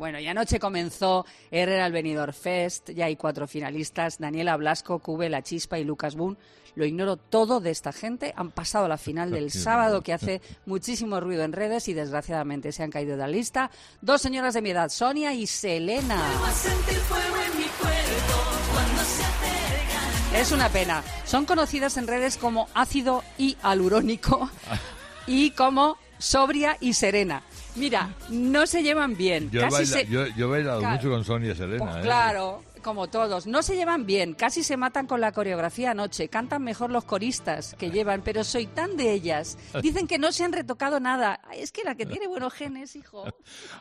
Bueno, y anoche comenzó Herrera al Benidorm Fest, ya hay 4 finalistas, Daniela Blasco, Cube, La Chispa y Lucas Boone. Lo ignoro todo de esta gente, han pasado a la final del sábado, que hace muchísimo ruido en redes y desgraciadamente se han caído de la lista. 2 señoras de mi edad, Sonia y Selena. Es una pena. Son conocidas en redes como ácido y alurónico y como sobria y serena. Mira, no se llevan bien. Yo he bailado mucho con Sonia y Selena. Pues claro, como todos. No se llevan bien, casi se matan con la coreografía anoche. Cantan mejor los coristas que llevan, pero soy tan de ellas. Dicen que no se han retocado nada. Ay, es que la que tiene buenos genes, hijo.